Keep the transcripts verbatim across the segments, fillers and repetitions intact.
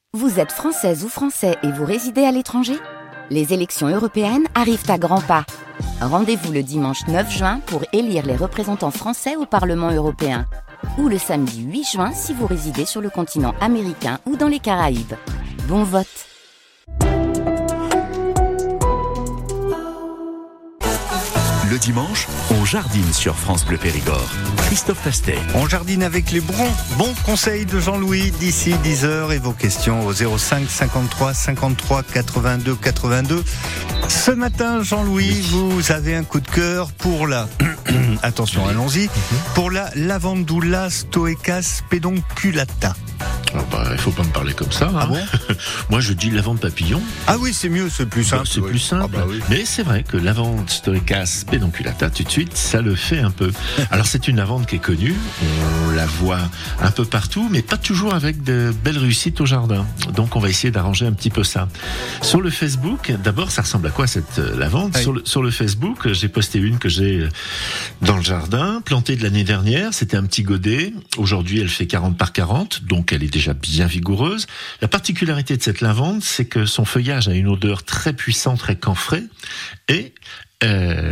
Vous êtes française ou français et vous résidez à l'étranger ? Les élections européennes arrivent à grands pas. Rendez-vous le dimanche neuf juin pour élire les représentants français au Parlement européen. Ou le samedi huit juin si vous résidez sur le continent américain ou dans les Caraïbes. Bon vote! Le dimanche, on jardine sur France Bleu Périgord. Christophe Tastet. On jardine avec les bons, bons conseils de Jean-Louis d'ici dix heures et vos questions au zéro cinq cinquante-trois cinquante-trois quatre-vingt-deux quatre-vingt-deux. Ce matin, Jean-Louis, oui. Vous avez un coup de cœur pour la... Attention, oui. Allons-y. Mm-hmm. Pour la Lavandula stoecas pedonculata. Oh bah, il ne faut pas me parler comme ça. Hein. Ah bon? Moi, je dis lavande papillon. Ah oui, c'est mieux, c'est plus simple. Bah, c'est oui. plus simple. Ah bah oui. Mais c'est vrai que lavande stoecas pedonculata, tout de suite, ça le fait un peu. Alors, c'est une lavande qui est connue. On la voit un peu partout, mais pas toujours avec de belles réussites au jardin. Donc, on va essayer d'arranger un petit peu ça. Sur le Facebook, d'abord, ça ressemble à quoi cette lavande? Oui. sur, le, sur le Facebook, j'ai posté une que j'ai dans le jardin, plantée de l'année dernière. C'était un petit godet. Aujourd'hui, elle fait quarante par quarante, donc elle est déjà bien vigoureuse. La particularité de cette lavande, c'est que son feuillage a une odeur très puissante, très camphrée, et euh,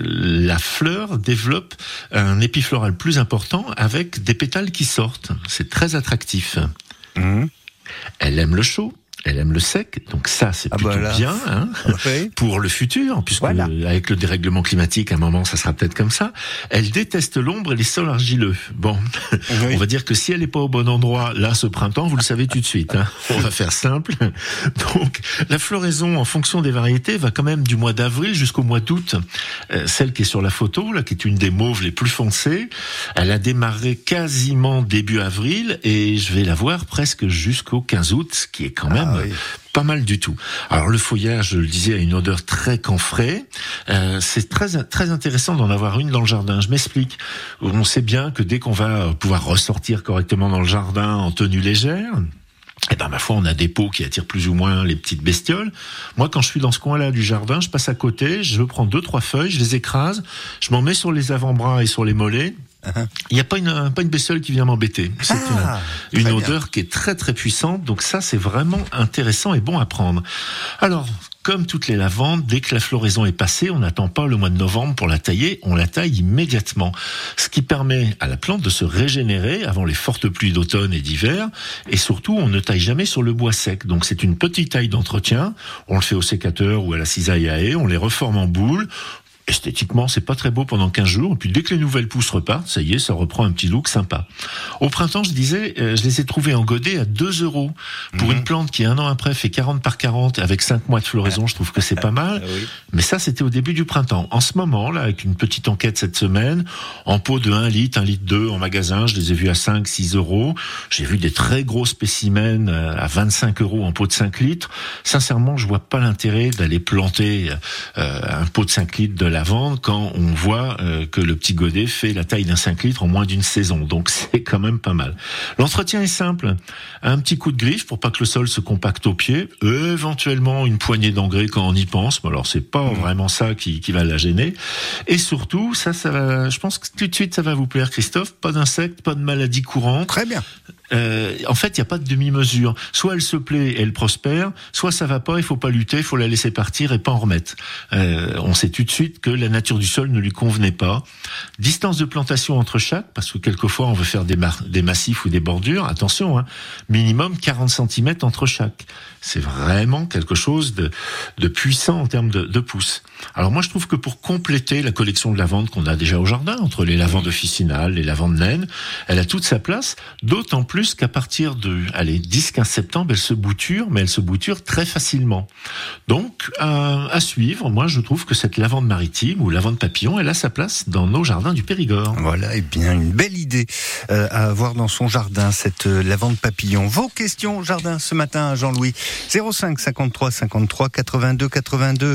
la fleur développe un épifloral plus important avec des pétales qui sortent. C'est très attractif. Mmh. Elle aime le chaud. Elle aime le sec, donc ça c'est plutôt ah bah bien hein, okay. pour le futur, puisque voilà. Avec le dérèglement climatique, à un moment ça sera peut-être comme ça. Elle déteste l'ombre et les sols argileux. Bon, oui. On va dire que si elle n'est pas au bon endroit, là ce printemps, vous le savez tout de suite. Hein. On va faire simple. Donc la floraison en fonction des variétés va quand même du mois d'avril jusqu'au mois d'août. Euh, celle qui est sur la photo, là, qui est une des mauves les plus foncées, elle a démarré quasiment début avril et je vais la voir presque jusqu'au quinze août, ce qui est quand même ah, oui. pas mal du tout. Alors le feuillage, je le disais, a une odeur très camphrée. Euh, c'est très très intéressant d'en avoir une dans le jardin. Je m'explique. On sait bien que dès qu'on va pouvoir ressortir correctement dans le jardin en tenue légère, eh ben, ma foi, on a des pots qui attirent plus ou moins les petites bestioles. Moi, quand je suis dans ce coin-là du jardin, je passe à côté, je prends deux, trois feuilles, je les écrase, je m'en mets sur les avant-bras et sur les mollets. Uh-huh. Il n'y a pas une, pas une bestiole qui vient m'embêter. C'est ah, une, une odeur bien. Qui est très très puissante. Donc ça, c'est vraiment intéressant et bon à prendre. Alors, comme toutes les lavandes, dès que la floraison est passée, on n'attend pas le mois de novembre pour la tailler, on la taille immédiatement. Ce qui permet à la plante de se régénérer avant les fortes pluies d'automne et d'hiver. Et surtout, on ne taille jamais sur le bois sec. Donc c'est une petite taille d'entretien. On le fait au sécateur ou à la cisaille à haie. On les reforme en boules. Esthétiquement, c'est pas très beau pendant quinze jours. Et puis, dès que les nouvelles pousses repartent, ça y est, ça reprend un petit look sympa. Au printemps, je disais, euh, je les ai trouvés en godet à deux euros. Pour mmh. une plante qui, un an après, fait quarante par quarante avec cinq mois de floraison, je trouve que c'est pas mal. Oui. Mais ça, c'était au début du printemps. En ce moment, là, avec une petite enquête cette semaine, en pot de un litre, un litre deux en magasin, je les ai vus à cinq, six euros. J'ai vu des très gros spécimens à vingt-cinq euros en pot de cinq litres. Sincèrement, je vois pas l'intérêt d'aller planter euh, un pot de cinq litres de lavande quand on voit euh, que le petit godet fait la taille d'un cinq litres en moins d'une saison. Donc c'est quand même pas mal. L'entretien est simple. Un petit coup de griffe pour pas que le sol se compacte au pied. Éventuellement une poignée d'engrais quand on y pense. Mais alors c'est pas mmh. vraiment ça qui, qui va la gêner. Et surtout, ça, ça va, je pense que tout de suite ça va vous plaire, Christophe. Pas d'insectes, pas de maladies courantes. Très bien. Euh, en fait, il n'y a pas de demi-mesure. Soit elle se plaît et elle prospère, soit ça va pas, il faut pas lutter, il faut la laisser partir et pas en remettre. Euh, on sait tout de suite que la nature du sol ne lui convenait pas. Distance de plantation entre chaque, parce que quelquefois on veut faire des, mar- des massifs ou des bordures, attention, hein, minimum quarante centimètres entre chaque. C'est vraiment quelque chose de, de puissant en termes de, de pousses. Alors moi je trouve que pour compléter la collection de lavandes qu'on a déjà au jardin, entre les lavandes officinales, les lavandes naines, elle a toute sa place, d'autant plus qu'à partir de allez, dix à quinze septembre, elle se bouture, mais elle se bouture très facilement. Donc, à, à suivre, moi je trouve que cette lavande maritime ou lavande papillon, elle a sa place dans nos jardins du Périgord. Voilà, et bien une belle idée euh, à avoir dans son jardin, cette euh, lavande papillon. Vos questions au jardin ce matin, Jean-Louis, zéro cinq cinquante-trois cinquante-trois quatre-vingt-deux quatre-vingt-deux.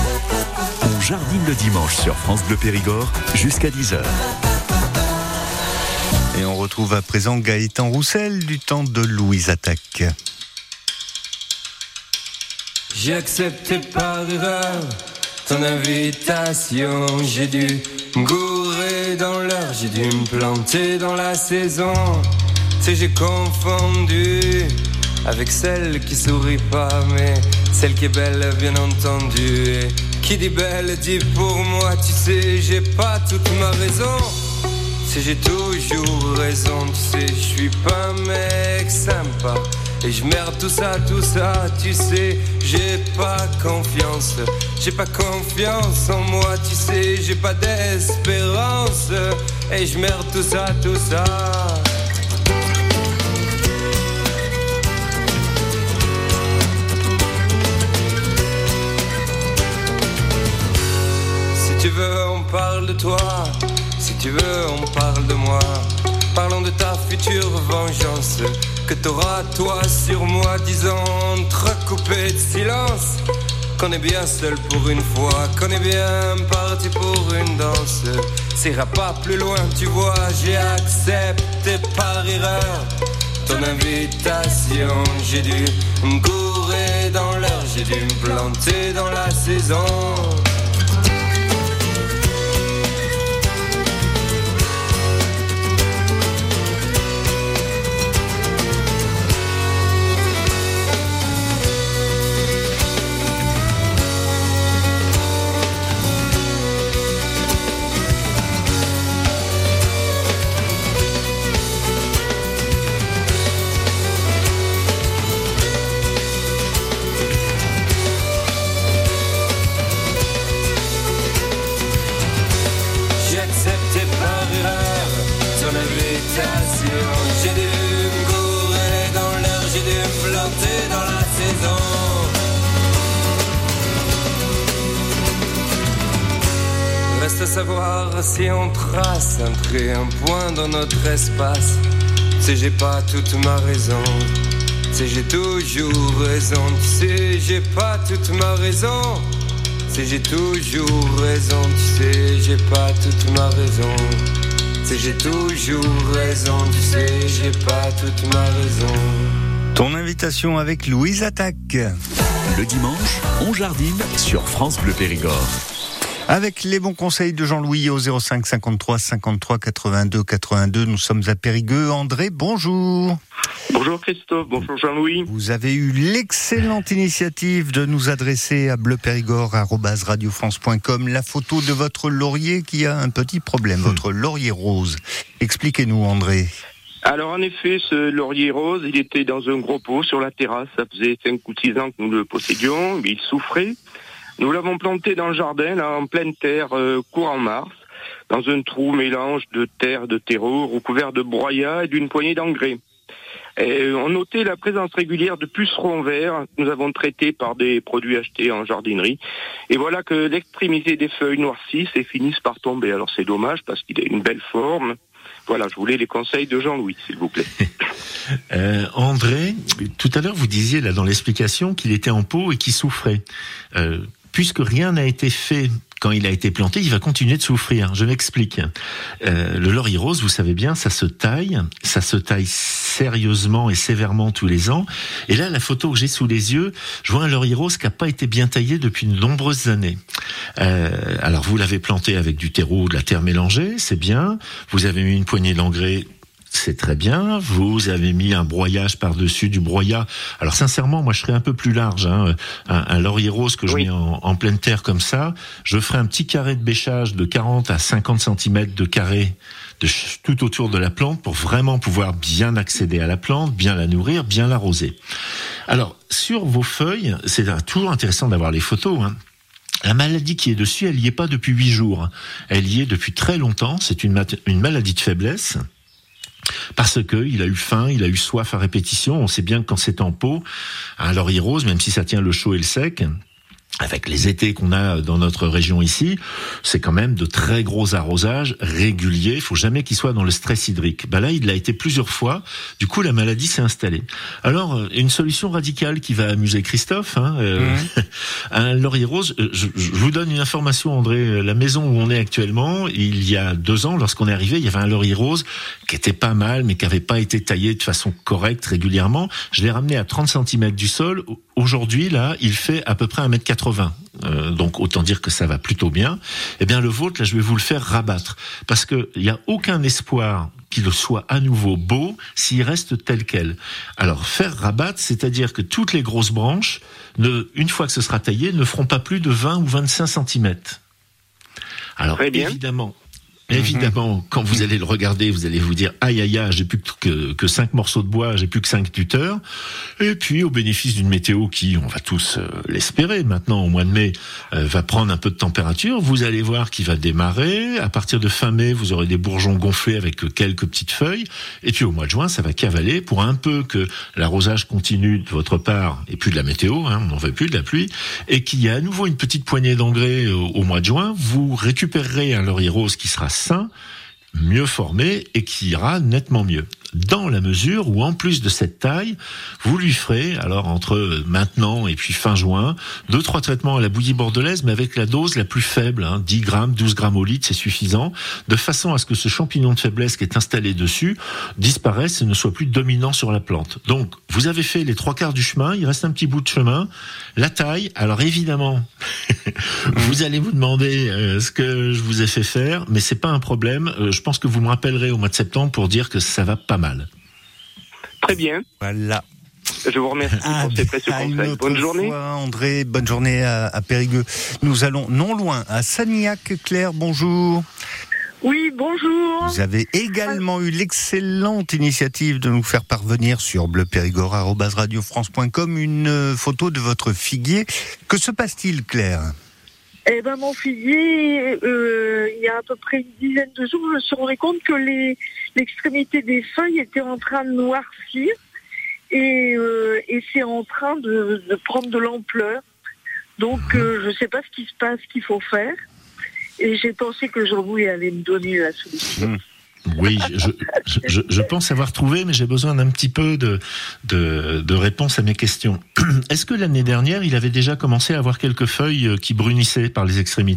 On jardine le dimanche sur France Bleu Périgord jusqu'à dix heures. Et on retrouve à présent Gaëtan Roussel du temps de Louise Attaque. J'ai accepté par erreur ton invitation. J'ai dû me gourer dans l'heure, j'ai dû me planter dans la saison. Tu sais, j'ai confondu avec celle qui sourit pas, mais celle qui est belle, bien entendu. Et qui dit belle dit pour moi, tu sais, j'ai pas toute ma raison. Tu sais, j'ai toujours raison, tu sais, je suis pas un mec sympa. Et je merde tout ça, tout ça, tu sais, j'ai pas confiance. J'ai pas confiance en moi, tu sais, j'ai pas d'espérance. Et je merde tout ça, tout ça. Si tu veux, on parle de toi. Si tu veux, on parle de moi. Parlons de ta future vengeance que t'auras toi sur moi, disant entrecoupé de silence qu'on est bien seul pour une fois, qu'on est bien parti pour une danse. Ça ira pas plus loin, tu vois, j'ai accepté par erreur ton invitation. J'ai dû me gourer dans l'heure, j'ai dû me planter dans la saison. Reste à savoir si on trace un trait, un point dans notre espace. Tu sais, j'ai pas toute ma raison. Tu sais, j'ai toujours raison. Tu sais, j'ai pas toute ma raison. Tu sais, j'ai toujours raison. Tu sais, j'ai pas toute ma raison. Tu sais, j'ai toujours raison. Tu sais, j'ai pas toute ma raison. Ton invitation avec Louise Attaque. Le dimanche, on jardine sur France Bleu Périgord. Avec les bons conseils de Jean-Louis au zéro cinq cinquante-trois cinquante-trois quatre-vingt-deux quatre-vingt-deux, nous sommes à Périgueux. André, bonjour. Bonjour Christophe, bonjour Jean-Louis. Vous avez eu l'excellente initiative de nous adresser à bleupérigord arobase radio france point com la photo de votre laurier qui a un petit problème, votre laurier rose. Expliquez-nous André. Alors en effet, ce laurier rose, il était dans un gros pot sur la terrasse. Ça faisait cinq ou six ans que nous le possédions, mais il souffrait. Nous l'avons planté dans le jardin, là, en pleine terre, euh, courant mars, dans un trou mélange de terre et de terreau, recouvert de broyat et d'une poignée d'engrais. Et on notait la présence régulière de pucerons verts que nous avons traités par des produits achetés en jardinerie. Et voilà que l'extrémité des feuilles noircissent et finissent par tomber. Alors c'est dommage parce qu'il a une belle forme. Voilà, je voulais les conseils de Jean-Louis, s'il vous plaît. Euh, André, tout à l'heure vous disiez là dans l'explication qu'il était en pot et qu'il souffrait. Euh, puisque rien n'a été fait quand il a été planté, il va continuer de souffrir. Je m'explique. Euh, le laurier rose, vous savez bien, ça se taille, ça se taille sérieusement et sévèrement tous les ans. Et là, la photo que j'ai sous les yeux, je vois un laurier rose qui n'a pas été bien taillé depuis de nombreuses années. Euh, alors, vous l'avez planté avec du terreau, de la terre mélangée, c'est bien. Vous avez mis une poignée d'engrais. C'est très bien. Vous avez mis un broyage par-dessus du broyat. Alors sincèrement, moi je serais un peu plus large. Hein. Un, un laurier rose que je oui. mets en, en pleine terre comme ça, je ferai un petit carré de bêchage de quarante à cinquante centimètres de carré de, tout autour de la plante pour vraiment pouvoir bien accéder à la plante, bien la nourrir, bien l'arroser. Alors sur vos feuilles, c'est toujours intéressant d'avoir les photos. Hein. La maladie qui est dessus, elle y est pas depuis huit jours. Elle y est depuis très longtemps. C'est une, mat- une maladie de faiblesse. Parce que il a eu faim, il a eu soif à répétition. On sait bien que quand c'est en pot, un laurier rose, même si ça tient le chaud et le sec, avec les étés qu'on a dans notre région ici, c'est quand même de très gros arrosages réguliers. Il faut jamais qu'il soit dans le stress hydrique. Ben là, il l'a été plusieurs fois. Du coup, la maladie s'est installée. Alors, une solution radicale qui va amuser Christophe, hein, euh, mmh. un laurier rose. Je, je vous donne une information, André. La maison où on est actuellement, il y a deux ans, lorsqu'on est arrivé, il y avait un laurier rose qui était pas mal, mais qui avait pas été taillé de façon correcte régulièrement. Je l'ai ramené à trente centimètres du sol. Aujourd'hui, là, il fait à peu près un mètre quatre-vingts. euh, donc autant dire que ça va plutôt bien. Eh bien le vôtre, là, je vais vous le faire rabattre, parce que il y a aucun espoir qu'il soit à nouveau beau s'il reste tel quel. Alors faire rabattre, c'est-à-dire que toutes les grosses branches, ne, une fois que ce sera taillé, ne feront pas plus de vingt ou vingt-cinq centimètres. Alors évidemment. Évidemment, quand vous allez le regarder, vous allez vous dire aïe aïe aïe, j'ai plus que, que cinq morceaux de bois, j'ai plus que cinq tuteurs. Et puis, au bénéfice d'une météo qui, on va tous euh, l'espérer maintenant, au mois de mai, euh, va prendre un peu de température, vous allez voir qu'il va démarrer. À partir de fin mai, vous aurez des bourgeons gonflés avec quelques petites feuilles. Et puis, au mois de juin, ça va cavaler pour un peu que l'arrosage continue de votre part, et plus de la météo, hein, on n'en veut plus de la pluie, et qu'il y a à nouveau une petite poignée d'engrais au, au mois de juin. Vous récupérerez un laurier rose qui sera sain, mieux formé et qui ira nettement mieux. Dans la mesure où, en plus de cette taille, vous lui ferez, alors entre maintenant et puis fin juin, deux, trois traitements à la bouillie bordelaise, mais avec la dose la plus faible, hein, dix grammes, douze grammes au litre, c'est suffisant, de façon à ce que ce champignon de faiblesse qui est installé dessus disparaisse et ne soit plus dominant sur la plante. Donc, vous avez fait les trois quarts du chemin, il reste un petit bout de chemin. La taille, alors évidemment, vous allez vous demander euh, ce que je vous ai fait faire, mais c'est pas un problème. Euh, je pense que vous me rappellerez au mois de septembre pour dire que ça va pas mal. Très bien. Voilà. Je vous remercie ah, pour ces précieux conseils. Bonne journée. Fois, André, bonne journée à, à Périgueux. Nous allons non loin, à Sagnac. Claire, bonjour. Oui, bonjour. Vous avez également eu l'excellente initiative de nous faire parvenir sur bleupérigord arobase radio france point com une photo de votre figuier. Que se passe-t-il, Claire ? Eh ben, mon figuier, euh, il y a à peu près une dizaine de jours, je me suis rendu compte que les, l'extrémité des feuilles était en train de noircir et, euh, et c'est en train de, de prendre de l'ampleur. Donc, euh, je ne sais pas ce qui se passe, ce qu'il faut faire. Et j'ai pensé que Jean-Louis allait me donner la solution. Mmh. Oui, je, je, je, je pense avoir trouvé, mais j'ai besoin d'un petit peu de, de, de réponse à mes questions. Est-ce que l'année dernière, il avait déjà commencé à avoir quelques feuilles qui brunissaient par les extrémités ?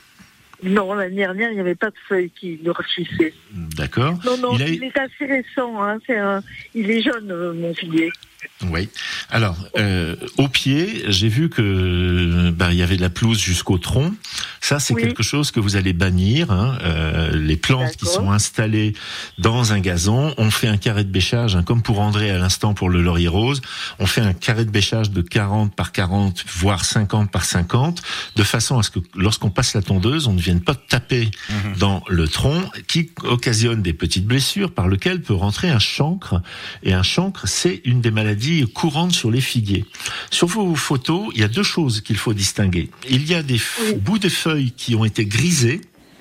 Non, l'année dernière, il n'y avait pas de feuilles qui noircissaient. D'accord. Non, non, il, a... il est assez récent. Hein, c'est un... Il est jeune, euh, mon figuier. Oui. Alors, euh, au pied, j'ai vu que bah, il y avait de la pelouse jusqu'au tronc. Ça, c'est oui. quelque chose que vous allez bannir. Hein. Euh, les plantes D'accord. qui sont installées dans un gazon, on fait un carré de bêchage, hein, comme pour André à l'instant pour le laurier rose. On fait un carré de bêchage de quarante par quarante, voire cinquante par cinquante, de façon à ce que lorsqu'on passe la tondeuse, on ne vienne pas taper mmh. dans le tronc, qui occasionne des petites blessures par lesquelles peut rentrer un chancre. Et un chancre, c'est une des maladies courantes sur les figuiers. Sur vos photos, il y a deux choses qu'il faut distinguer. Il y a des f- oui. bouts de feuilles qui ont été grisés,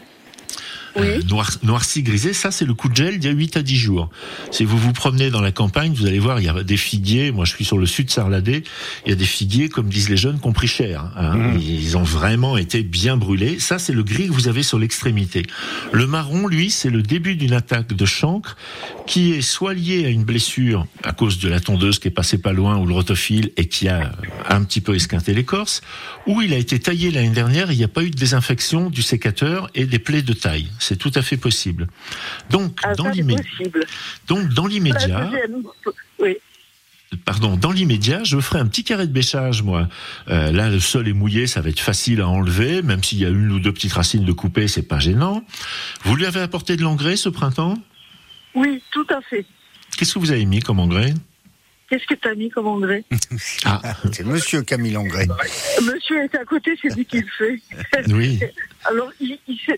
oui. euh, noir, noircis, grisés. Ça, c'est le coup de gel d'il y a huit à dix jours. Si vous vous promenez dans la campagne, vous allez voir, il y a des figuiers. Moi, je suis sur le sud Sarladé. Il y a des figuiers, comme disent les jeunes, qui ont pris cher. Hein. Mmh. Ils ont vraiment été bien brûlés. Ça, c'est le gris que vous avez sur l'extrémité. Le marron, lui, c'est le début d'une attaque de chancre qui est soit liée à une blessure à cause de la tondeuse qui est passée pas loin ou le rotophile et qui a un petit peu esquinté l'écorce, ou il a été taillé l'année dernière et il n'y a pas eu de désinfection du sécateur et des plaies de taille. C'est tout à fait possible. Donc, ah, dans l'immédiat, donc dans l'immédiat, oui. Pardon, dans l'immédiat, je ferai un petit carré de bêchage, moi. Euh, là, le sol est mouillé, ça va être facile à enlever, même s'il y a une ou deux petites racines de couper, c'est pas gênant. Vous lui avez apporté de l'engrais ce printemps ? Oui, tout à fait. Qu'est-ce que vous avez mis comme engrais ? Qu'est-ce que tu as mis comme engrais ? Ah, c'est monsieur qui a mis l'engrais. Monsieur est à côté, c'est lui qui le fait. Oui. Alors, il, il fait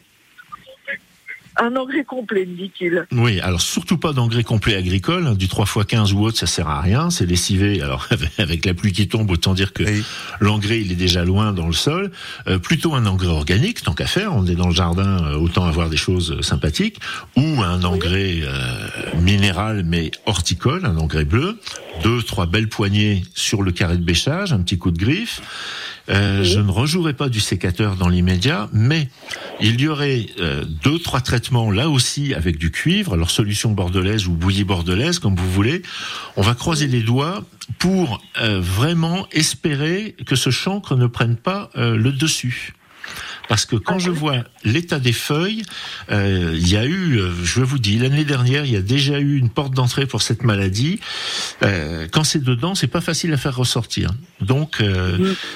un engrais complet, me dit-il. Oui, alors surtout pas d'engrais complet agricole, hein, du trois fois quinze ou autre, ça sert à rien, c'est lessivé. Alors avec la pluie qui tombe, autant dire que oui. l'engrais il est déjà loin dans le sol. Euh, plutôt un engrais organique, tant qu'à faire, on est dans le jardin, euh, autant avoir des choses sympathiques, ou un engrais euh, minéral mais horticole, un engrais bleu, deux, trois belles poignées sur le carré de bêchage, un petit coup de griffe. Euh, oui. Je ne rejouerai pas du sécateur dans l'immédiat, mais il y aurait euh, deux, trois traitements là aussi avec du cuivre, alors solution bordelaise ou bouillie bordelaise, comme vous voulez. On va croiser les doigts pour euh, vraiment espérer que ce chancre ne prenne pas euh, le dessus. Parce que quand je vois l'état des feuilles, euh, il y a eu, euh, je vous dis, l'année dernière, il y a déjà eu une porte d'entrée pour cette maladie. Euh, quand c'est dedans, c'est pas facile à faire ressortir. Donc, euh,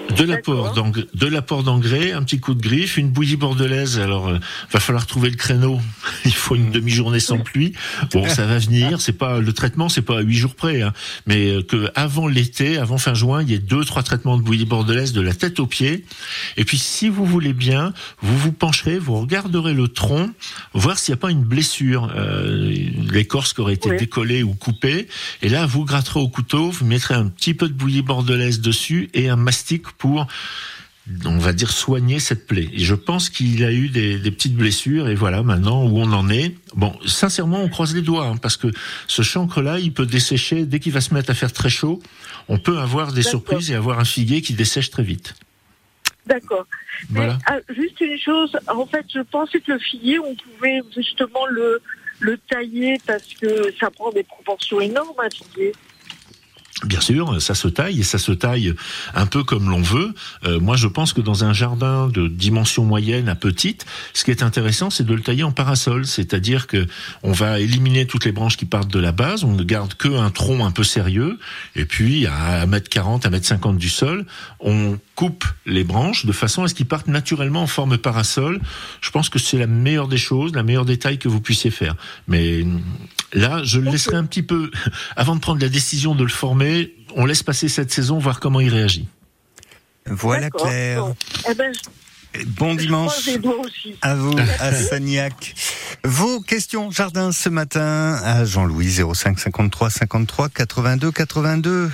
De l'apport d'engrais, de l'apport d'engrais, un petit coup de griffe, une bouillie bordelaise. Alors, euh, va falloir trouver le créneau. Il faut une demi-journée sans pluie. Bon, ça va venir. C'est pas le traitement, c'est pas à huit jours près, hein, mais euh, que avant l'été, avant fin juin, il y ait deux, trois traitements de bouillie bordelaise de la tête aux pieds. Et puis, si vous voulez bien, vous vous pencherez, vous regarderez le tronc, voir s'il n'y a pas une blessure, euh, l'écorce qui aurait été oui. décollée ou coupée. Et là, vous gratterez au couteau, vous mettrez un petit peu de bouillie bordelaise dessus et un mastic pour, on va dire, soigner cette plaie. Et je pense qu'il a eu des, des petites blessures, et voilà maintenant où on en est. Bon, sincèrement, on croise les doigts, hein, parce que ce chancre-là, il peut dessécher dès qu'il va se mettre à faire très chaud. On peut avoir des D'accord. surprises et avoir un figuier qui dessèche très vite. D'accord. Voilà. Mais, ah, juste une chose, en fait, je pensais que le figuier, on pouvait justement le, le tailler parce que ça prend des proportions énormes, un figuier. Bien sûr, ça se taille et ça se taille un peu comme l'on veut. Euh, moi, je pense que dans un jardin de dimension moyenne à petite, ce qui est intéressant, c'est de le tailler en parasol. C'est-à-dire que on va éliminer toutes les branches qui partent de la base, on ne garde que un tronc un peu sérieux, et puis à un mètre quarante, un mètre cinquante du sol, on coupe les branches de façon à ce qu'ils partent naturellement en forme parasol. Je pense que c'est la meilleure des choses, la meilleure des tailles que vous puissiez faire. Mais là, je le laisserai un petit peu, avant de prendre la décision de le former, on laisse passer cette saison, voir comment il réagit. Voilà. D'accord. Claire. Bon, eh ben, je... bon dimanche à vous, à Sagnac. Vos questions jardin ce matin à Jean-Louis, zéro cinq cinquante-trois cinquante-trois quatre-vingt-deux quatre-vingt-deux.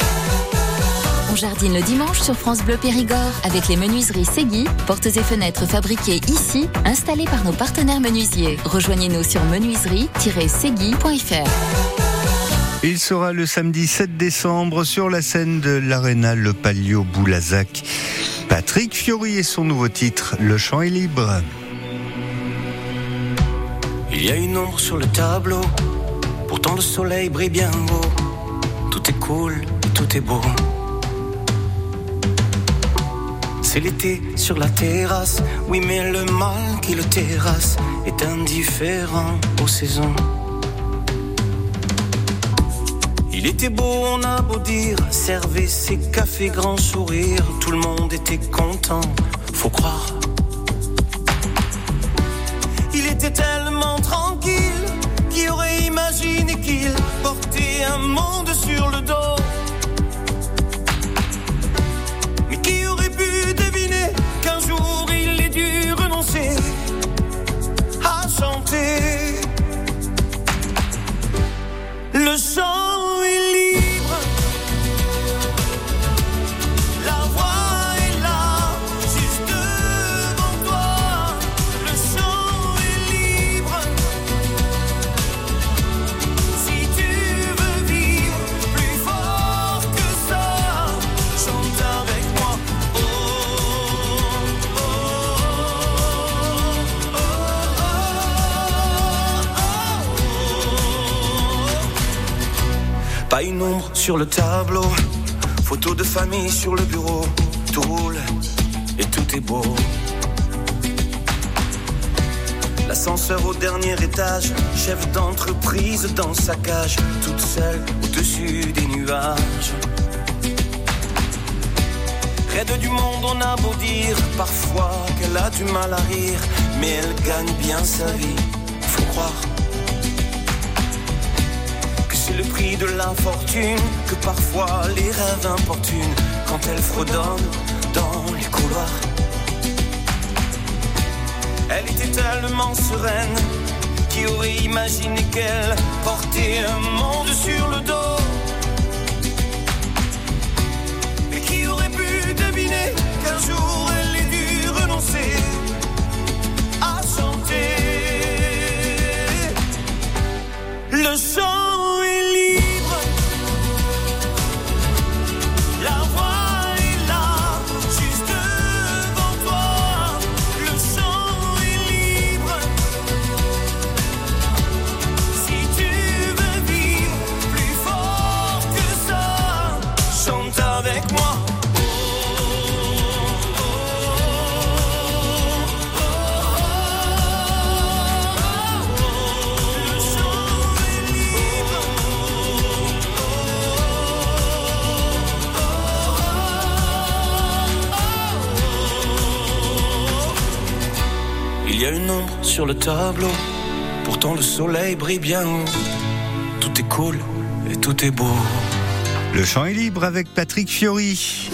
On jardine le dimanche sur France Bleu Périgord avec les menuiseries Segui, portes et fenêtres fabriquées ici, installées par nos partenaires menuisiers. Rejoignez-nous sur menuiserie tiret segui point f r. Il sera le samedi sept décembre sur la scène de l'Arena Le Palio Boulazac. Patrick Fiori et son nouveau titre, Le chant est libre. Il y a une ombre sur le tableau, pourtant le soleil brille bien haut. Tout est cool, tout est beau. C'est l'été sur la terrasse, oui mais le mal qui le terrasse est indifférent aux saisons. Il était beau, on a beau dire, servait ses cafés grand sourire, tout le monde était content, faut croire. Il était tellement tranquille, qui aurait imaginé qu'il portait un monde sur le dos. Mais qui aurait pu deviner qu'un jour il ait dû renoncer à chanter. Le chant est libre, la voix est là, juste devant toi. Le chant est libre, si tu veux vivre plus fort que ça, chante avec moi. Oh, oh, oh, oh, oh. Pas une ombre sur le tableau, photo de famille sur le bureau, tout roule et tout est beau. L'ascenseur au dernier étage, chef d'entreprise dans sa cage, toute seule au-dessus des nuages. Raide du monde, on a beau dire parfois qu'elle a du mal à rire, mais elle gagne bien sa vie, faut croire. C'est le prix de l'infortune, que parfois les rêves importunent quand elle fredonne dans les couloirs. Elle était tellement sereine, qui aurait imaginé qu'elle portait un monde sur le dos. Et qui aurait pu deviner qu'un jour elle ait dû renoncer à chanter. Le chant fort y a une ombre sur le tableau. Pourtant le soleil brille bien haut. Tout est cool et tout est beau. Le champ est libre avec Patrick Fiori.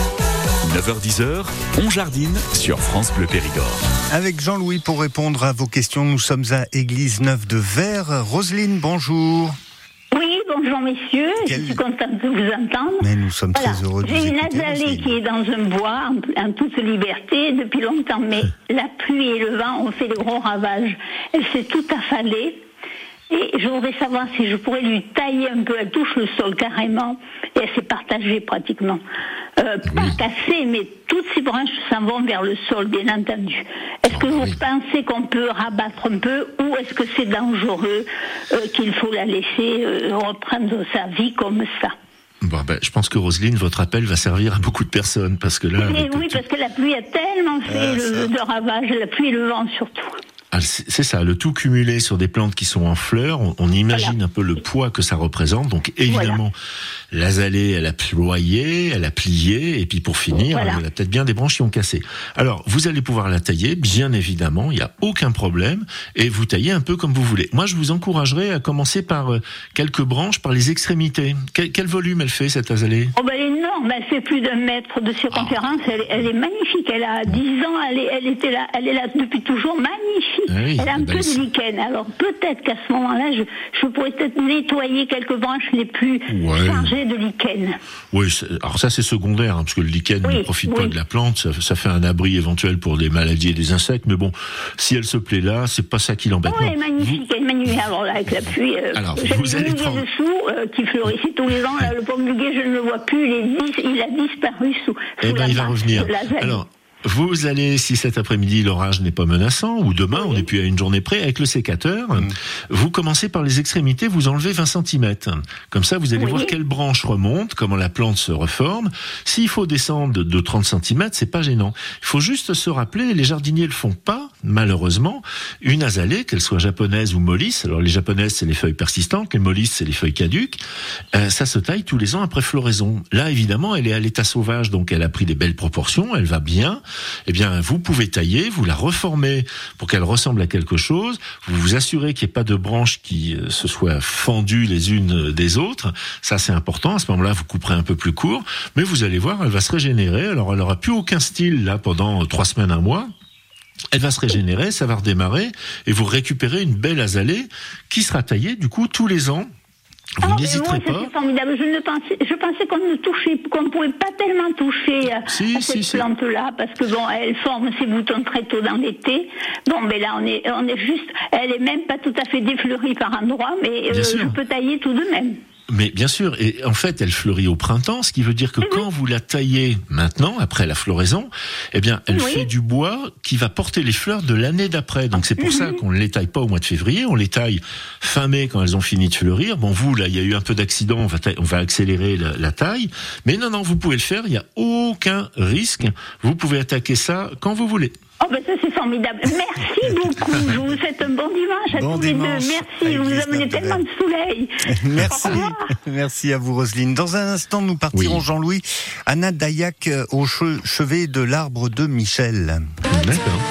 neuf heures dix, on jardine sur France Bleu Périgord. Avec Jean-Louis pour répondre à vos questions, nous sommes à Église Neuve de Vert. Roselyne, bonjour. Oui, bonjour messieurs, Quel... je suis contente de vous entendre. Mais nous sommes voilà. très heureux de vous J'ai écouter. une azalée qui est dans un bois en, en toute liberté depuis longtemps, mais la pluie et le vent ont fait de gros ravages. Elle s'est tout affalée. Et je voudrais savoir si je pourrais lui tailler un peu, elle touche le sol carrément, et elle s'est partagée pratiquement. Euh, pas oui. cassée, mais toutes ses branches s'en vont vers le sol, bien entendu. Est-ce que vous oui. pensez qu'on peut rabattre un peu, ou est-ce que c'est dangereux, euh, qu'il faut la laisser euh, reprendre sa vie comme ça? Bon, ben, je pense que Roselyne, votre appel va servir à beaucoup de personnes, parce que là... Et oui, tout... parce que la pluie a tellement fait ah, le, de ravages, la pluie et le vent surtout. Ah, c'est ça, le tout cumulé sur des plantes qui sont en fleurs, on, on imagine voilà. un peu le poids que ça représente. Donc évidemment, voilà. l'azalée, elle a ployé, elle a plié, et puis pour finir, voilà. elle a peut-être bien des branches qui ont cassé. Alors, vous allez pouvoir la tailler, bien évidemment, il n'y a aucun problème, et vous taillez un peu comme vous voulez. Moi, je vous encouragerais à commencer par euh, quelques branches, par les extrémités. Quel, quel volume elle fait, cette azalée? Oh ben, elle est énorme, elle fait plus d'un mètre de circonférence, oh. elle, elle est magnifique, elle a dix ans, elle, est, elle, était là, elle est là depuis toujours, magnifique. Ah oui, elle a un peu de lichen, alors peut-être qu'à ce moment-là, je, je pourrais peut-être nettoyer quelques branches les plus ouais. chargées de lichen. Oui, alors ça c'est secondaire, hein, parce que le lichen oui, ne profite oui. pas de la plante, ça, ça fait un abri éventuel pour des maladies et des insectes, mais bon, si elle se plaît là, c'est pas ça qui l'embête. Oh, elle est magnifique, vous... elle est magnifique, alors là, avec la pluie, euh, alors, j'ai vous le muguet prendre... dessous, euh, qui fleurissait tous les ans, là, le pomme muguet, je ne le vois plus, il, est dis... il a disparu sous, sous eh ben, la il va revenir. Alors, vous allez, si cet après-midi l'orage n'est pas menaçant, ou demain, oui. on n'est plus à une journée près, avec le sécateur, mmh. vous commencez par les extrémités, vous enlevez vingt centimètres. Comme ça, vous allez oui. voir quelle branche remonte, comment la plante se reforme. S'il faut descendre de trente centimètres, c'est pas gênant. Il faut juste se rappeler, les jardiniers le font pas, malheureusement, une azalée, qu'elle soit japonaise ou molisse, alors les japonaises, c'est les feuilles persistantes, les molisses, c'est les feuilles caduques, euh, ça se taille tous les ans après floraison. Là, évidemment, elle est à l'état sauvage, donc elle a pris des belles proportions, elle va bien. Eh bien, vous pouvez tailler, vous la reformez pour qu'elle ressemble à quelque chose, vous vous assurez qu'il n'y ait pas de branches qui euh, se soient fendues les unes des autres, ça c'est important, à ce moment-là, vous couperez un peu plus court, mais vous allez voir, elle va se régénérer, alors elle n'aura plus aucun style, là, pendant trois semaines, un mois. Elle va se régénérer, ça va redémarrer, et vous récupérez une belle azalée qui sera taillée, du coup, tous les ans. Vous ah, n'hésiterez moi, pas. C'est formidable. Je ne pensais, je pensais qu'on ne touchait, qu'on ne pouvait pas tellement toucher à, si, à cette si, plante-là, parce que bon, elle forme ses boutons très tôt dans l'été. Bon, mais là, on est, on est juste, elle est même pas tout à fait défleurie par endroits, mais euh, je peux tailler tout de même. Mais bien sûr, et en fait, elle fleurit au printemps, ce qui veut dire que mmh. quand vous la taillez maintenant, après la floraison, eh bien, elle oui. fait du bois qui va porter les fleurs de l'année d'après. Donc c'est pour mmh. ça qu'on ne les taille pas au mois de février, on les taille fin mai quand elles ont fini de fleurir. Bon, vous, là, il y a eu un peu d'accident, on va, ta- on va accélérer la, la taille. Mais non, non, vous pouvez le faire, il n'y a aucun risque. Vous pouvez attaquer ça quand vous voulez. Oh ben ça c'est formidable. Merci beaucoup. Je vous souhaite un bon dimanche à bon tous dimanche. les deux. Merci. Vous nous amenez tellement de soleil. Merci. Merci à vous Roselyne. Dans un instant, nous partirons oui. Jean-Louis à Nadayac au che- chevet de l'arbre de Michel. D'accord.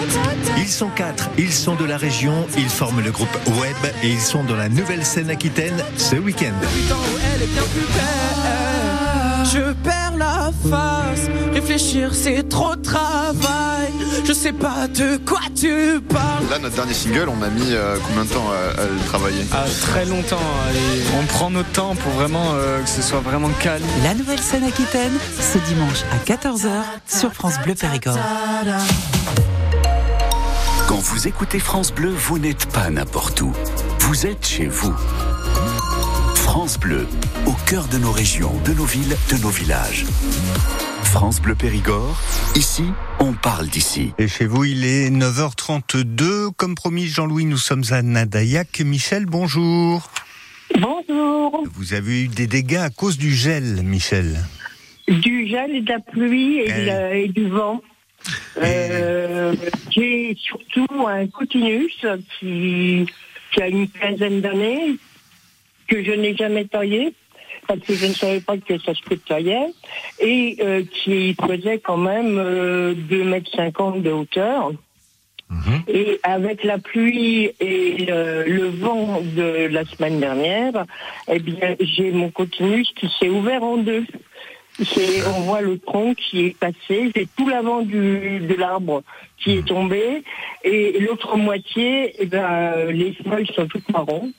Ils sont quatre, ils sont de la région, ils forment le groupe Web et ils sont dans la Nouvelle-Seine-Aquitaine ce week-end. Je perds la face, réfléchir c'est trop de travail, je sais pas de quoi tu parles. Là notre dernier single, on a mis euh, combien de temps à, à le travailler? Ah, très longtemps, et on prend notre temps pour vraiment euh, que ce soit vraiment calme. La Nouvelle-Seine-Aquitaine, ce dimanche à quatorze heures sur France Bleu Périgord. Quand vous écoutez France Bleu, vous n'êtes pas n'importe où, vous êtes chez vous. France Bleu, au cœur de nos régions, de nos villes, de nos villages. France Bleu Périgord, ici, on parle d'ici. Et chez vous, il est neuf heures trente-deux. Comme promis, Jean-Louis, nous sommes à Nadayac. Michel, bonjour. Bonjour. Vous avez eu des dégâts à cause du gel, Michel. Du gel et de la pluie et, Elle... de la, et du vent. Euh, j'ai surtout un cotinus qui, qui a une quinzaine d'années, que je n'ai jamais taillé, parce que je ne savais pas que ça se taillait, et euh, qui faisait quand même euh, deux mètres cinquante de hauteur. Mmh. Et avec la pluie et le, le vent de la semaine dernière, eh bien, j'ai mon cotinus qui s'est ouvert en deux. C'est, on voit le tronc qui est passé, c'est tout l'avant du, de l'arbre qui est tombé, et l'autre moitié, eh ben, les feuilles sont toutes marron.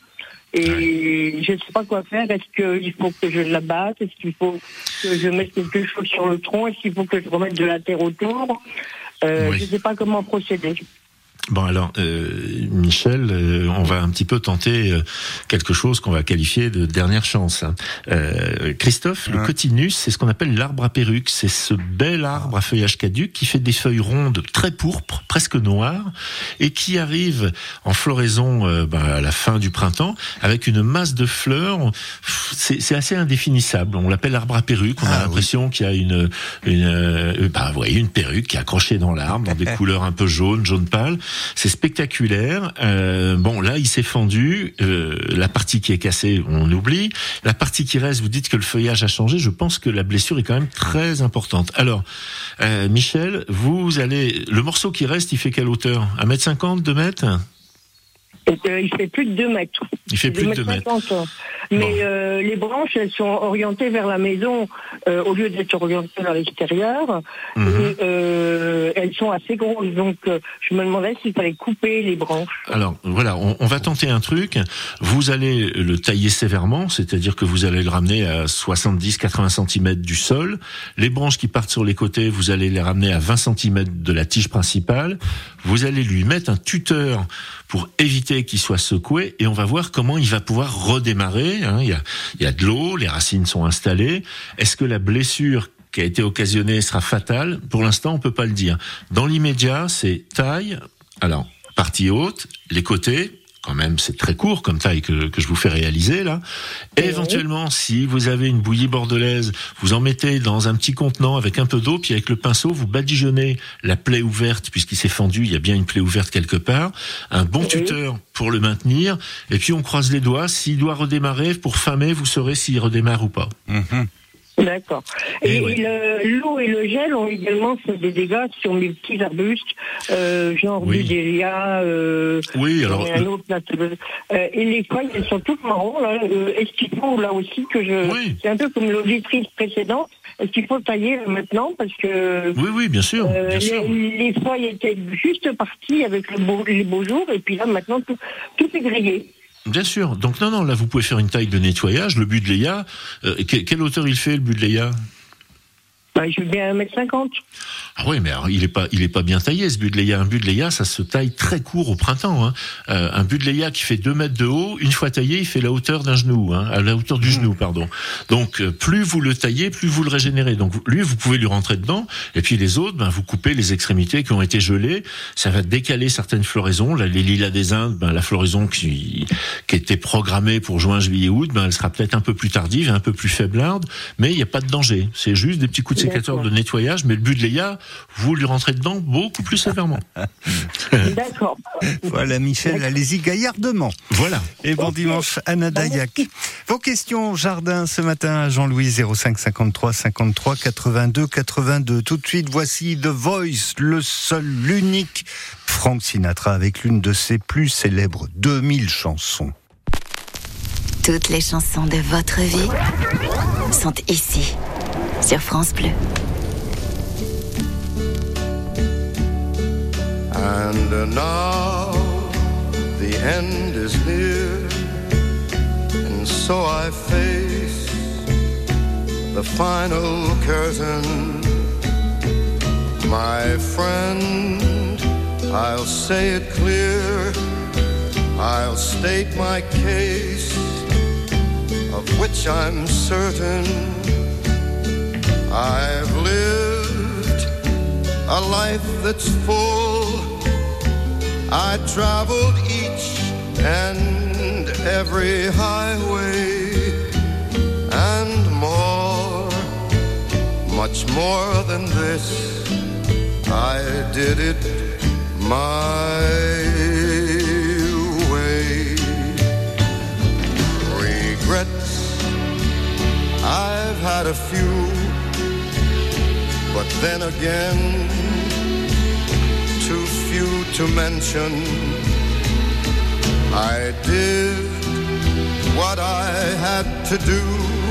Et je ne sais pas quoi faire. Est-ce qu'il faut que je l'abatte? Est-ce qu'il faut que je mette quelque chose sur le tronc? Est-ce qu'il faut que je remette de la terre autour? euh, oui. Je ne sais pas comment procéder. Bon alors, euh, Michel, euh, on va un petit peu tenter euh, quelque chose qu'on va qualifier de dernière chance. Hein. Euh, Christophe, ouais. Le cotinus, c'est ce qu'on appelle l'arbre à perruque. C'est ce bel arbre à feuillage caduc qui fait des feuilles rondes très pourpres, presque noires, et qui arrive en floraison euh, bah, à la fin du printemps avec une masse de fleurs. C'est, c'est assez indéfinissable. On l'appelle l'arbre à perruque. On ah, a l'impression oui. qu'il y a une, une, euh, bah, vous voyez, une perruque qui est accrochée dans l'arbre, dans des couleurs un peu jaunes, jaune pâle. C'est spectaculaire. Euh, bon, là, il s'est fendu. Euh, la partie qui est cassée, on oublie. La partie qui reste, vous dites que le feuillage a changé. Je pense que la blessure est quand même très importante. Alors, euh, Michel, vous allez... Le morceau qui reste, il fait quelle hauteur? un mètre cinquante, deux mètres? Euh, il fait plus de deux mètres. Il fait plus de deux mètres. Mais bon. euh, les branches, elles sont orientées vers la maison euh, au lieu d'être orientées vers l'extérieur. Mmh. Et, euh, elles sont assez grosses, donc euh, je me demandais s'il fallait couper les branches. Alors voilà, on, on va tenter un truc. Vous allez le tailler sévèrement, c'est-à-dire que vous allez le ramener à soixante-dix à quatre-vingts centimètres du sol. Les branches qui partent sur les côtés, vous allez les ramener à vingt centimètres de la tige principale. Vous allez lui mettre un tuteur pour éviter qu'il soit secoué, et on va voir comment il va pouvoir redémarrer. Hein. Il y a, il y a de l'eau, les racines sont installées. Est-ce que la blessure qui a été occasionnée sera fatale? Pour l'instant, on peut pas le dire. Dans l'immédiat, c'est taille, alors partie haute, les côtés. Quand même, c'est très court comme taille que, que je vous fais réaliser là. Et éventuellement, si vous avez une bouillie bordelaise, vous en mettez dans un petit contenant avec un peu d'eau, puis avec le pinceau, vous badigeonnez la plaie ouverte, puisqu'il s'est fendu, il y a bien une plaie ouverte quelque part. Un bon tuteur pour le maintenir, et puis on croise les doigts. S'il doit redémarrer, pour fin mai, vous saurez s'il redémarre ou pas. Mmh. D'accord. Et, et, ouais. et le, l'eau et le gel ont également fait des dégâts sur mes petits arbustes, euh, genre oui. Buddleia, euh, oui, alors, un autre, euh, et les feuilles, elles sont toutes marron, là. Euh, est-ce qu'il faut, là aussi, que je... Oui. C'est un peu comme l'auditrice précédente. Est-ce qu'il faut tailler maintenant? Parce que... Oui, oui, bien sûr. Euh, bien les, sûr. les feuilles étaient juste parties avec le beau, les beaux jours, et puis là, maintenant, tout, tout est grillé. Bien sûr. Donc non, non, là vous pouvez faire une taille de nettoyage. Le Buddleia, euh, quelle, quelle hauteur il fait le Buddleia? Bah, je veux bien un mètre cinquante. Ah oui, mais alors, il est pas, il est pas bien taillé ce Buddleia. Un Buddleia, ça se taille très court au printemps. Hein. Euh, un Buddleia qui fait deux mètres de haut, une fois taillé, il fait la hauteur d'un genou, hein, à la hauteur du mmh. genou, pardon. Donc euh, plus vous le taillez, plus vous le régénérez. Donc lui, vous pouvez lui rentrer dedans, et puis les autres, ben vous coupez les extrémités qui ont été gelées. Ça va décaler certaines floraisons. Là, les lilas des Indes, ben la floraison qui, qui était programmée pour juin, juillet, août, ben elle sera peut-être un peu plus tardive, un peu plus faiblarde, mais il n'y a pas de danger. C'est juste des petits coups de sécateur de nettoyage, mais le Buddleia, vous lui rentrez dedans beaucoup plus sévèrement. D'accord. Voilà, Michel, D'accord. Allez-y gaillardement. Voilà. Et bon okay. dimanche, Anna Dayak. Vos questions au jardin ce matin à Jean-Louis, zéro cinq cinquante-trois cinquante-trois quatre-vingt-deux quatre-vingt-deux. Tout de suite, voici The Voice, le seul, l'unique Frank Sinatra avec l'une de ses plus célèbres deux mille chansons. Toutes les chansons de votre vie sont ici, sur France Bleu. And now the end is near, and so I face the final curtain. My friend, I'll say it clear, I'll state my case, of which I'm certain. I've lived a life that's full. I traveled each and every highway, and more, much more than this, I did it my way. Regrets, I've had a few, but then again, too few to mention. I did what I had to do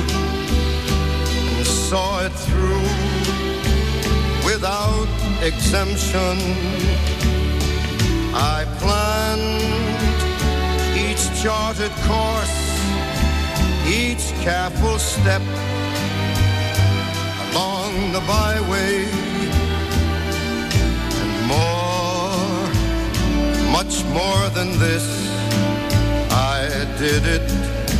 and saw it through without exemption. I planned each charted course, each careful step along the byway, and more, much more than this, I did it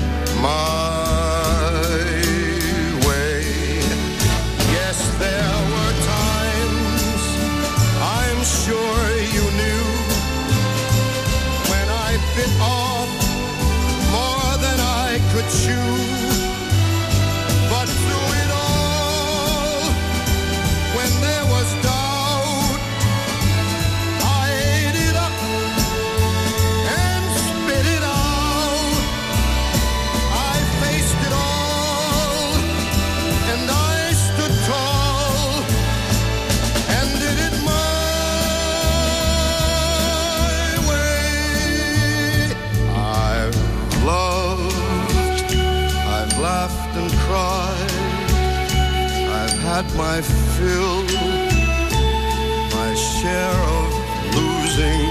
my way. Yes, there were times, I'm sure you knew, when I bit off more than I could chew. But through it all, when there was doubt, I ate it up and spit it out. I faced it all, and I stood tall and did it my way. I've loved, I've laughed and cried, I've had my fill, my share of losing,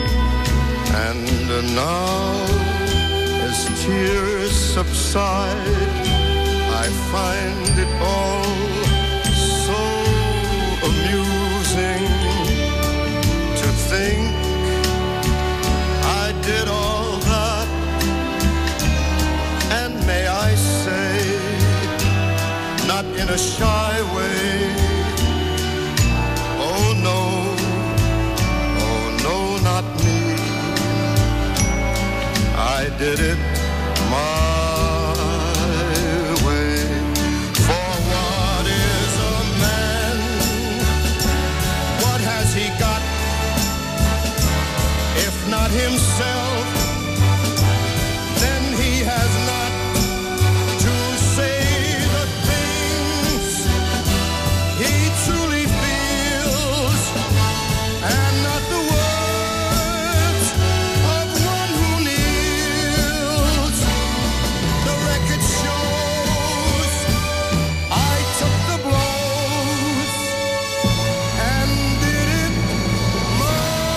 and now as tears subside, I find it all so amusing to think I did all that, and may I say, not in a shy way, oh no, oh no, not me, I did it my way. For what is a man? What has he got? If not himself, then he has not to say the things he truly feels, and not the words of one who kneels. The record shows I took the blows and did it my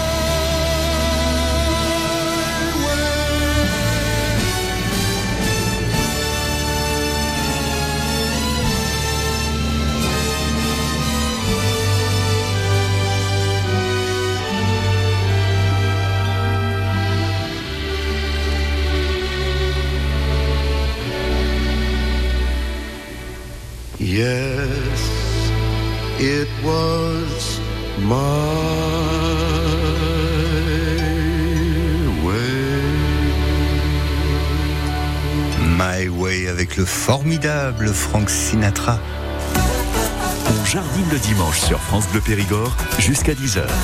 Yes, it was my way. My Way avec le formidable Frank Sinatra. On jardine le dimanche sur France Bleu Périgord jusqu'à dix heures.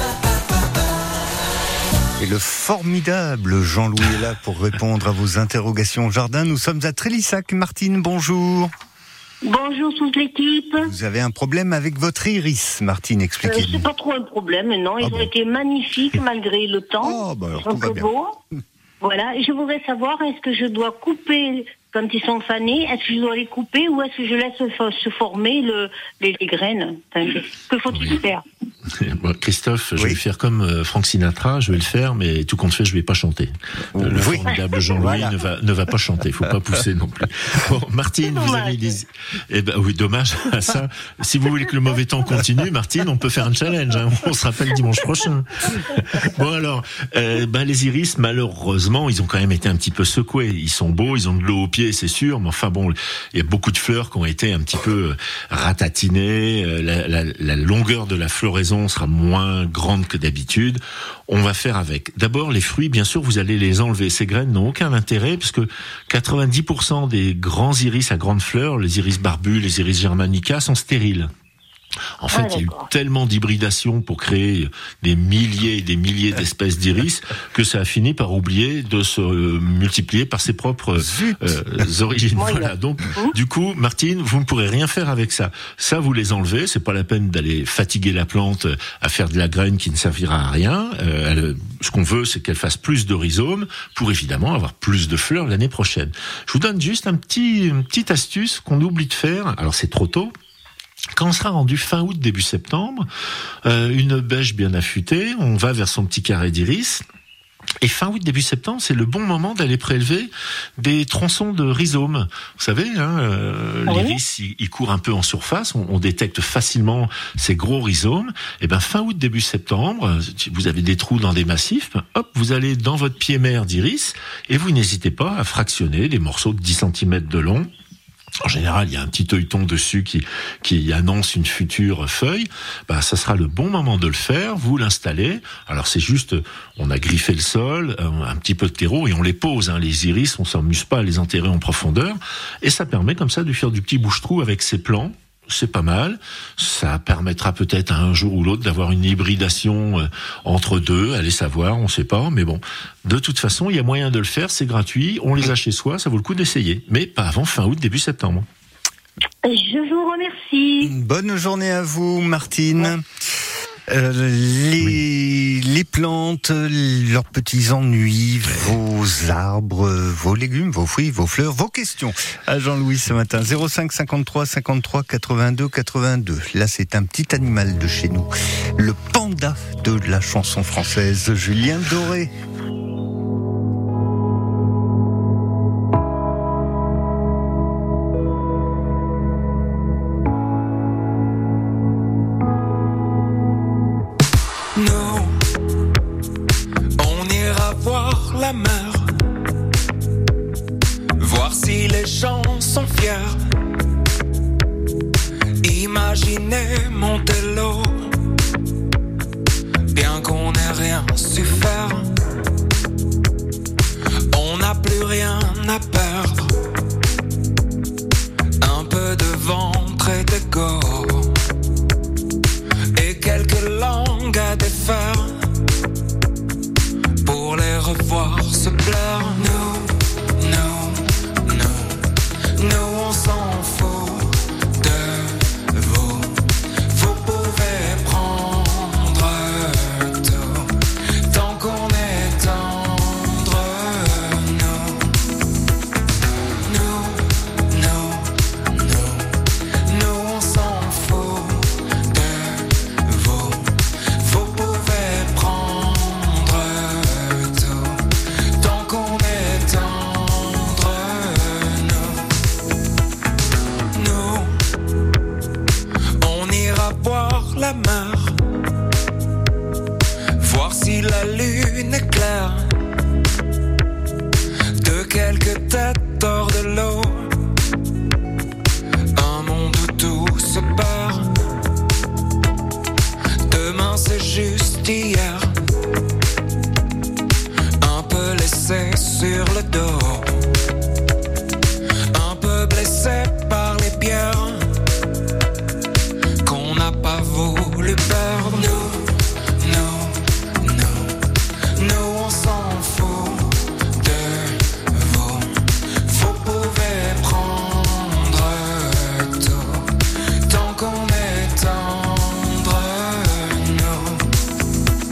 Et le formidable Jean-Louis est là pour répondre à vos interrogations au jardin. Nous sommes à Trélissac. Martine, bonjour. Bonjour toute l'équipe. Vous avez un problème avec votre iris, Martine, Euh, expliquez-nous. c'est pas trop un problème, non. Ils Ah ont bon. été magnifiques malgré le temps. Oh, bah alors, Ils sont tout va très bien. beaux. Voilà. Et je voudrais savoir, est-ce que je dois couper quand ils sont fanés? Est-ce que je dois les couper ou est-ce que je laisse se, se former le, les, les graines? Enfin, que faut-il faire? Bon, Christophe, je vais faire comme euh, Frank Sinatra, je vais le faire, mais tout compte fait, je vais pas chanter. Euh, Le Oui. formidable Jean-Louis Voilà. ne va ne va pas chanter, faut pas pousser non plus. Bon, Martine, vous avez des... Eh ben oui, dommage à ça. Si vous voulez que le mauvais temps continue, Martine, on peut faire un challenge. Hein. On se rappelle dimanche prochain. Bon alors, euh, ben les iris, malheureusement, ils ont quand même été un petit peu secoués. Ils sont beaux, ils ont de l'eau aux pieds, c'est sûr, mais enfin bon, il y a beaucoup de fleurs qui ont été un petit peu ratatinées. La, la, la longueur de la floraison sera moins grande que d'habitude. On va faire avec. D'abord, les fruits, bien sûr, vous allez les enlever. Ces graines n'ont aucun intérêt puisque quatre-vingt-dix pour cent des grands iris à grandes fleurs, les iris barbus, les iris germanica, sont stériles. En fait, Ah, il y a eu d'accord. tellement d'hybridation pour créer des milliers et des milliers d'espèces d'iris que ça a fini par oublier de se euh, multiplier par ses propres euh, origines. Moyen. Voilà. Donc, du coup, Martine, vous ne pourrez rien faire avec ça. Ça, vous les enlevez. C'est pas la peine d'aller fatiguer la plante à faire de la graine qui ne servira à rien. Euh, elle, ce qu'on veut, c'est qu'elle fasse plus de rhizomes pour évidemment avoir plus de fleurs l'année prochaine. Je vous donne juste un petit, une petite astuce qu'on oublie de faire. Alors, c'est trop tôt. Quand on sera rendu fin août, début septembre, euh, une bêche bien affûtée, on va vers son petit carré d'iris. Et fin août, début septembre, c'est le bon moment d'aller prélever des tronçons de rhizomes. Vous savez, hein, euh, Oui. l'iris, il, il court un peu en surface, on, on détecte facilement ces gros rhizomes. Et ben fin août, début septembre, vous avez des trous dans des massifs, ben, hop, vous allez dans votre pied mère d'iris, et vous n'hésitez pas à fractionner des morceaux de dix centimètres de long. En général, il y a un petit œilleton dessus qui, qui annonce une future feuille. Bah, ça sera le bon moment de le faire. Vous l'installez. Alors, c'est juste, on a griffé le sol, un, un petit peu de terreau et on les pose, hein. Les iris, on s'amuse pas à les enterrer en profondeur. Et ça permet comme ça de faire du petit bouche-trou avec ces plants. C'est pas mal. Ça permettra peut-être un jour ou l'autre d'avoir une hybridation euh, entre deux. Allez savoir, on sait pas. Mais bon, de toute façon, il y a moyen de le faire. C'est gratuit. On les a chez soi. Ça vaut le coup d'essayer. Mais pas avant fin août, début septembre. Je vous remercie. Bonne journée à vous, Martine. Euh, les, les plantes, leurs petits ennuis, vos arbres, vos légumes, vos fruits, vos fleurs, vos questions à Jean-Louis ce matin. zéro cinq cinquante-trois cinquante-trois quatre-vingt-deux quatre-vingt-deux. Là, c'est un petit animal de chez nous. Le panda de la chanson française, Julien Doré. La mer, voir si les gens sont fiers. Imaginez Montello, bien qu'on n'ait rien su faire. On n'a plus rien à perdre. Un peu de ventre et d'ego, et quelques langues à défaire. Pour les revoir se plaire. Nous, nous, nous, nous on s'en fout de vous. Vous pouvez prendre tout, tant qu'on est tendre. Nous, nous, nous, nous, nous on s'en fout de vous. Vous pouvez prendre tant qu'on est tendre, nous, nous, on ira boire la mer, voir si la lune est claire, de quelques têtes hors de l'eau, un monde où tout se perd, demain c'est juste hier. Laissé sur le dos, un peu blessé par les pierres qu'on n'a pas voulu perdre. Nous, nous, nous, nous on s'en fout de vous. Vous pouvez prendre tout, tant qu'on est tendre. Nous,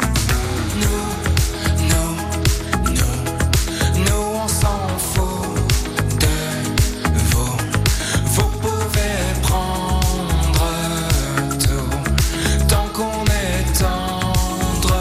nous, nous, nous on s'en fout de vous. Vous pouvez prendre tout, tant qu'on est tendre.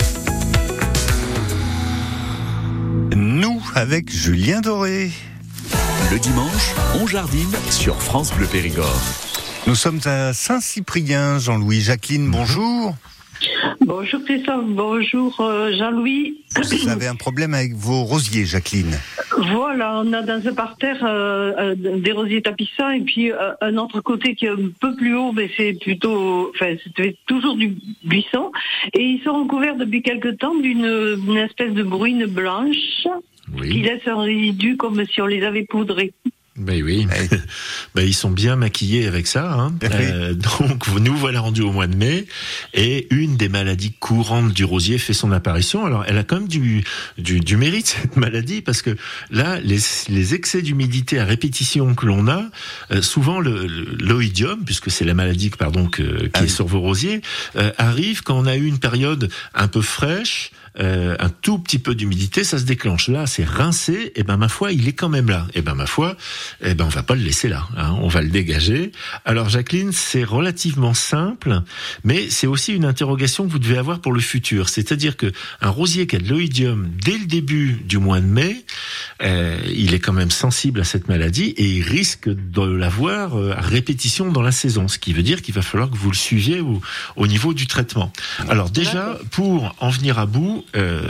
Nous, avec Julien Doré. Le dimanche, on jardine sur France Bleu Périgord. Nous sommes à Saint-Cyprien, Jean-Louis. Jacqueline, bonjour. Bonjour Christophe, bonjour euh, Jean-Louis. Vous avez un problème avec vos rosiers, Jacqueline. Voilà, on a dans un parterre euh, euh, des rosiers tapissants et puis euh, un autre côté qui est un peu plus haut, mais c'est plutôt, enfin c'était toujours du buisson. Et ils sont recouverts depuis quelque temps d'une une espèce de bruine blanche oui. qui laisse un résidu comme si on les avait poudrés. Ben oui, ben, ils sont bien maquillés avec ça. Hein. Oui. Euh, donc nous voilà rendus au mois de mai et une des maladies courantes du rosier fait son apparition. Alors elle a quand même du, du, du mérite cette maladie parce que là les, les excès d'humidité à répétition que l'on a, euh, souvent le, le, l'oïdium, puisque c'est la maladie pardon, que, qui ah, est oui. sur vos rosiers, euh, arrive quand on a eu une période un peu fraîche. Euh, un tout petit peu d'humidité, ça se déclenche. Là, c'est rincé, et ben ma foi, il est quand même là. Et ben ma foi, et ben on va pas le laisser là, hein, on va le dégager. Alors Jacqueline, c'est relativement simple, mais c'est aussi une interrogation que vous devez avoir pour le futur. C'est-à-dire que un rosier qui a de l'oïdium dès le début du mois de mai, euh, il est quand même sensible à cette maladie et il risque de l'avoir à répétition dans la saison. Ce qui veut dire qu'il va falloir que vous le suiviez au, au niveau du traitement. Alors déjà, pour en venir à bout. Euh,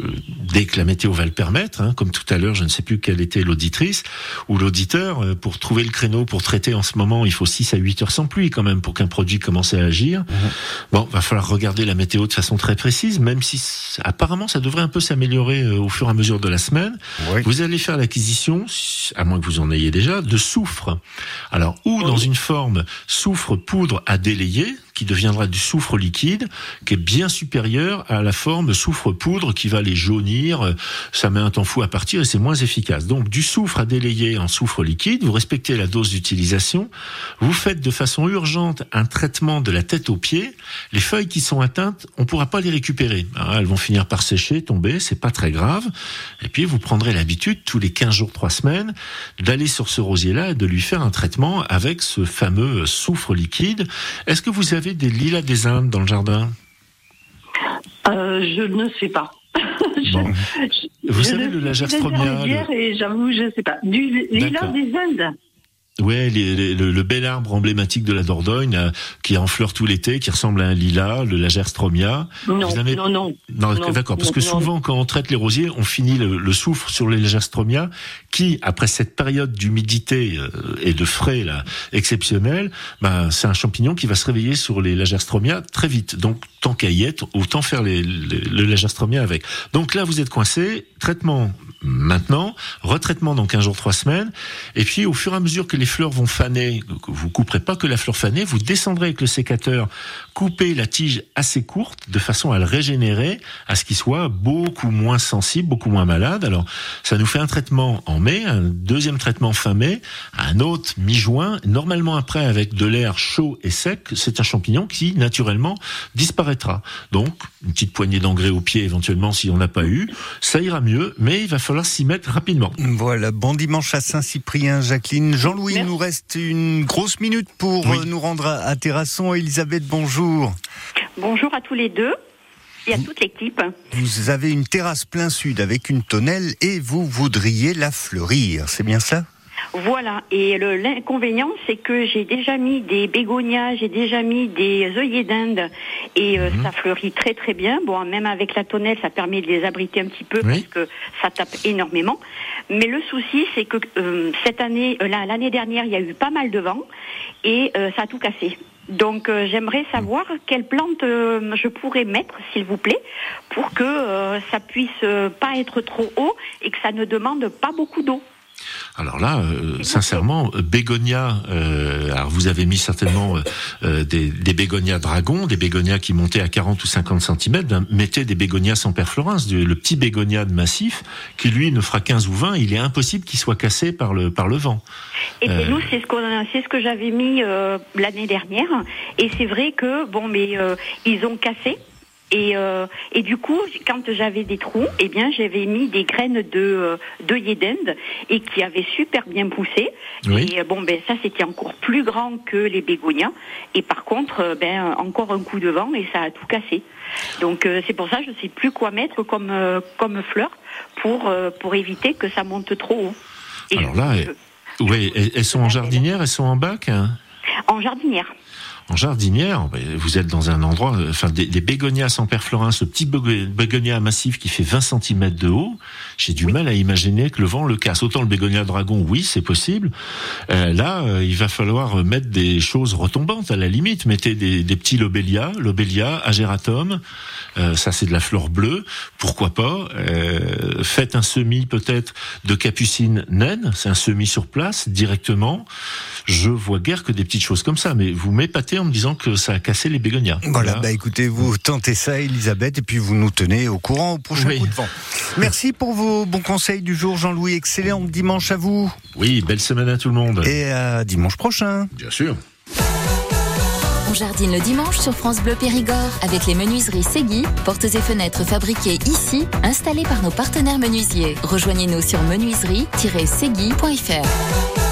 dès que la météo va le permettre, hein, comme tout à l'heure, je ne sais plus quelle était l'auditrice ou l'auditeur, euh, pour trouver le créneau pour traiter en ce moment, il faut six à huit heures sans pluie quand même pour qu'un produit commence à agir. Mmh. Bon, va falloir regarder la météo de façon très précise, même si apparemment ça devrait un peu s'améliorer euh, au fur et à mesure de la semaine. Oui. Vous allez faire l'acquisition, à moins que vous en ayez déjà, de soufre. Alors, ou dans une forme soufre poudre à délayer, qui deviendra du soufre liquide, qui est bien supérieur à la forme soufre poudre qui va les jaunir, ça met un temps fou à partir et c'est moins efficace. Donc du soufre à délayer en soufre liquide, vous respectez la dose d'utilisation, vous faites de façon urgente un traitement de la tête aux pieds, les feuilles qui sont atteintes, on ne pourra pas les récupérer. Alors, elles vont finir par sécher, tomber, c'est pas très grave, et puis vous prendrez l'habitude, tous les quinze jours, trois semaines, d'aller sur ce rosier-là et de lui faire un traitement avec ce fameux soufre liquide. Est-ce que vous avez des lilas des Indes dans le jardin ? euh, Je ne sais pas. Bon. je, Vous je savez le Lagerstromia le... et j'avoue, je ne sais pas. Du lilas des Indes. Ouais, les, les, le, le bel arbre emblématique de la Dordogne, là, qui est en fleurs tout l'été, qui ressemble à un lilas, le Lagerstromia. Non, avez... non, non, non. Non, d'accord, parce que non, souvent, non. quand on traite les rosiers, on finit le, le soufre sur les Lagerstromia, qui, après cette période d'humidité euh, et de frais là exceptionnels, ben, c'est un champignon qui va se réveiller sur les Lagerstromia très vite. Donc, tant qu'à y être, autant faire les, les, le Lagerstromia avec. Donc là, vous êtes coincé, traitement maintenant, retraitement dans quinze jours, trois semaines, et puis au fur et à mesure que les fleurs vont faner, vous couperez pas que la fleur fanée, vous descendrez avec le sécateur, coupez la tige assez courte de façon à le régénérer, à ce qu'il soit beaucoup moins sensible, beaucoup moins malade. Alors, ça nous fait un traitement en mai, un deuxième traitement fin mai, un autre mi-juin. Normalement après, avec de l'air chaud et sec, c'est un champignon qui, naturellement, disparaîtra. Donc, une petite poignée d'engrais au pied, éventuellement, si on n'a pas eu, ça ira mieux, mais il va falloir s'y mettre rapidement. Voilà, bon dimanche à Saint-Cyprien, Jacqueline. Jean-Louis, il nous reste une grosse minute pour oui. nous rendre à, à Terrasson. Elisabeth, bonjour. Bonjour à tous les deux et à toute l'équipe. Vous avez une terrasse plein sud avec une tonnelle et vous voudriez la fleurir, c'est bien ça ? Voilà, et le, l'inconvénient, c'est que j'ai déjà mis des bégonias, j'ai déjà mis des œillets d'Inde, et euh, mmh. ça fleurit très très bien. Bon, même avec la tonnelle, ça permet de les abriter un petit peu, oui. parce que ça tape énormément. Mais le souci, c'est que euh, cette année, euh, l'année dernière, il y a eu pas mal de vent, et euh, ça a tout cassé. Donc euh, j'aimerais savoir quelle plante euh, je pourrais mettre, s'il vous plaît, pour que euh, ça puisse euh, pas être trop haut, et que ça ne demande pas beaucoup d'eau. Alors là, euh, sincèrement, bégonia, euh, alors vous avez mis certainement euh, des, des bégonias dragons, des bégonias qui montaient à quarante ou cinquante centimètres, ben, mettez des bégonias sans perfluorance, le petit bégonia de massif, qui lui ne fera quinze ou vingt, il est impossible qu'il soit cassé par le, par le vent. Et euh... nous, c'est ce, qu'on a, c'est ce que j'avais mis euh, l'année dernière, et c'est vrai que, bon, mais euh, ils ont cassé. Et, euh, et du coup, quand j'avais des trous, eh bien, j'avais mis des graines de euh, d'œillets d'Inde et qui avaient super bien poussé. Oui. Et bon, ben ça, c'était encore plus grand que les bégonias. Et par contre, ben encore un coup de vent et ça a tout cassé. Donc euh, c'est pour ça que je ne sais plus quoi mettre comme euh, comme fleur pour euh, pour éviter que ça monte trop haut. Et Alors je- là, elles, ouais, elles, elles sont en jardinière, elles sont en bac hein En jardinière. En jardinière, vous êtes dans un endroit, enfin des, des bégonias sans perfleurin, ce petit bégonia massif qui fait vingt centimètres de haut, j'ai du oui. mal à imaginer que le vent le casse. Autant le bégonia dragon, oui, c'est possible. Euh, là, euh, il va falloir mettre des choses retombantes à la limite. Mettez des, des petits lobélias, lobélia, agératum, euh, ça c'est de la fleur bleue, pourquoi pas. Euh, faites un semis peut-être de capucine naine, c'est un semis sur place directement. Je vois guère que des petites choses comme ça, mais vous m'épatez en me disant que ça a cassé les bégonias. Voilà, voilà. Bah écoutez, vous tentez ça, Elisabeth, et puis vous nous tenez au courant au prochain oui. coup de vent. Merci pour vos bons conseils du jour, Jean-Louis. Excellent dimanche à vous. Oui, belle semaine à tout le monde. Et à dimanche prochain. Bien sûr. On jardine le dimanche sur France Bleu Périgord avec les menuiseries Segui, portes et fenêtres fabriquées ici, installées par nos partenaires menuisiers. Rejoignez-nous sur menuiserie tiret segui point f r.